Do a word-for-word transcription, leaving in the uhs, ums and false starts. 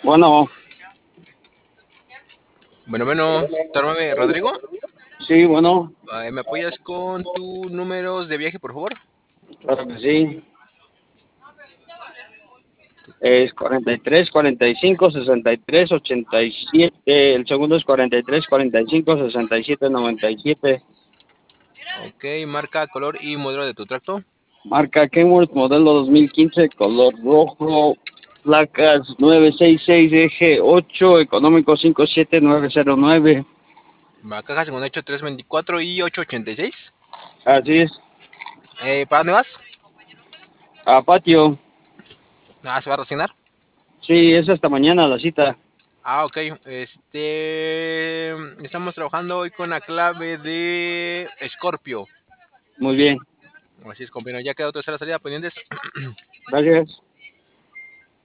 Bueno, Bueno, bueno, Tármame, Rodrigo. sí, bueno, Eh, ¿Me apoyas con tus números de viaje, por favor? claro que sí. Es cuarenta y tres, cuarenta y cinco, sesenta y tres, ochenta y siete. El segundo es cuarenta y tres, cuarenta y cinco, sesenta y siete, noventa y siete. Ok, marca, color y modelo de tu tracto. Marca Kenworth, modelo dos mil quince, color rojo, placas nueve seis seis, eje ocho, económico cinco siete nueve cero nueve. Va, caja según hecho trescientos veinticuatro y ochocientos ochenta y seis. Así es. Eh, ¿Para dónde vas? A patio. Ah, ¿se va a racionar? Sí, es hasta mañana la cita. Ah, ok. Este. Estamos trabajando hoy con la clave de Scorpio. Muy bien. Así es, compañero. Ya queda otra la salida pendientes. Gracias.